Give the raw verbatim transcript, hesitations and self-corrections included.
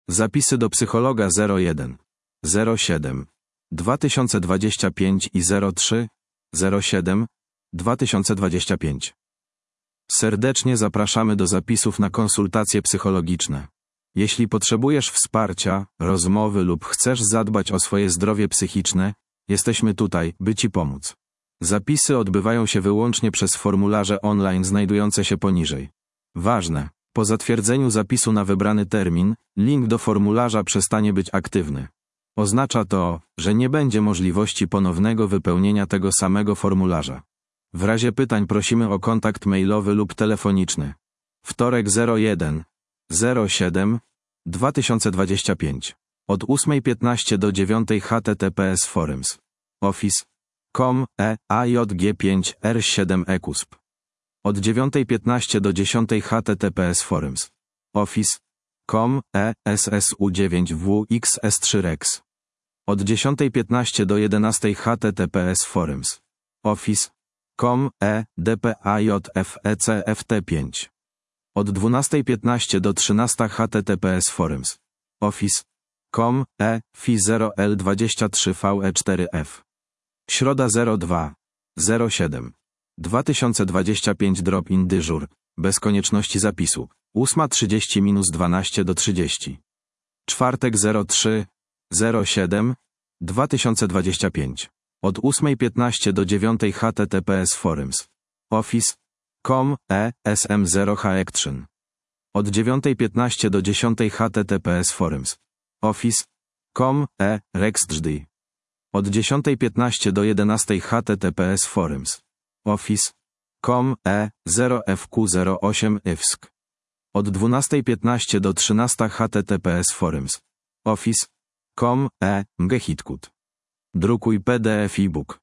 Zapisy do psychologa zero jeden, zero siedem, dwa tysiące dwadzieścia pięć i zero trzy, zero siedem, dwa tysiące dwadzieścia pięć. Serdecznie zapraszamy do zapisów na konsultacje psychologiczne. Jeśli potrzebujesz wsparcia, rozmowy lub chcesz zadbać o swoje zdrowie psychiczne, jesteśmy tutaj, by Ci pomóc. Zapisy odbywają się wyłącznie przez formularze online znajdujące się poniżej. Ważne, po zatwierdzeniu zapisu na wybrany termin, link do formularza przestanie być aktywny. Oznacza to, że nie będzie możliwości ponownego wypełnienia tego samego formularza. W razie pytań prosimy o kontakt mailowy lub telefoniczny. Wtorek zero jeden, zero siedem, dwa tysiące dwadzieścia pięć. Od ósmej piętnaście do dziewiątej https forums. Office. com e a j g pięć r siedem e kusp. Od dziewiątej piętnaście do dziesiątej https forums. Office. com e s s u dziewięć w x s trzy rex. Od dziesiątej piętnaście do jedenastej https forums. Office. com e d p a j f e c f t pięć. Od dwunastej piętnaście do trzynastej https forums. Office. com e f i zero l dwadzieścia trzy v e cztery f. Środa zero dwa, zero siedem, dwa tysiące dwadzieścia pięć drop-in dyżur, bez konieczności zapisu, ósma trzydzieści do dwunastej trzydzieści. Czwartek zero trzy, zero siedem, dwa tysiące dwadzieścia pięć. Od ósmej piętnaście do dziewiątej https forums. Office. com e s m zero h action. Od dziewiątej piętnaście do dziesiątej https forums. Office. com e rexdżd. Od dziesiątej piętnaście do jedenastej https forums. Office. com e zero f q zero osiem ifsk. Od dwunastej piętnaście do trzynastej https forums. Office. com e mgehitkut. Drukuj P D F e-book.